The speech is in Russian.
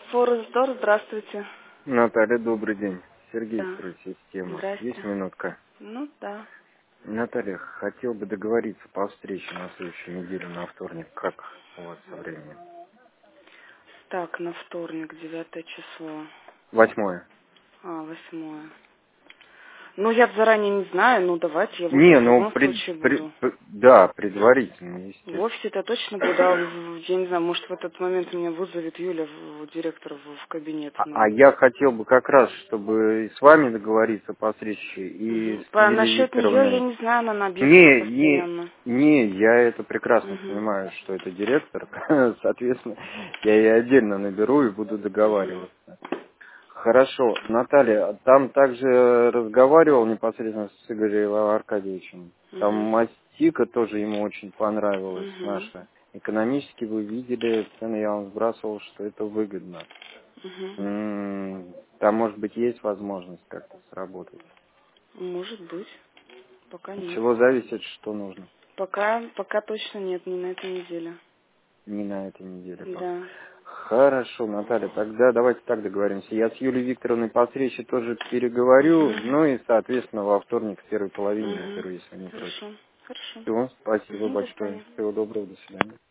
Форестдор, здравствуйте. Наталья, добрый день. Сергей, Да. стройсистема. Есть Здрасте. минутка? Ну да. Наталья, хотел бы договориться по встрече на следующей неделе, на вторник. Как у вас со временем? Так, на вторник, 9 число. 8. 8. Ну, я заранее не знаю, ну давайте, я в Не, офисе в ну, любом случае буду. да, предварительно, В естественно. офисе-то точно буду, а я не знаю, может в этот момент меня вызовет Юля, директор, в кабинет. А Ну. я хотел бы как раз, чтобы и с вами договориться по встрече, и Мгм. с Юлией Насчет нее, я Викторовной. не знаю, она на объектах Не, постоянно. я это прекрасно Угу. понимаю, что это директор, соответственно, я ей отдельно наберу и буду Угу. договариваться. Хорошо. Наталья, там также разговаривал непосредственно с Игорем Аркадьевичем. Там Угу. мастика тоже ему очень понравилась Угу. наша. Экономически вы видели, цены я вам сбрасывал, что это выгодно. Угу. Там, может быть, есть возможность как-то сработать. Может быть. Пока От нет. чего зависит, что нужно? Пока точно нет, не на этой неделе. Не на этой неделе пока. Да. Хорошо, Наталья, тогда давайте так договоримся. Я с Юлией Викторовной по встрече тоже переговорю, Угу. ну и, соответственно, во вторник в первой половине Угу. наберу, если не против. Хорошо. Хорошо. Всего, спасибо Угу, до большое. свидания. Всего доброго, до свидания.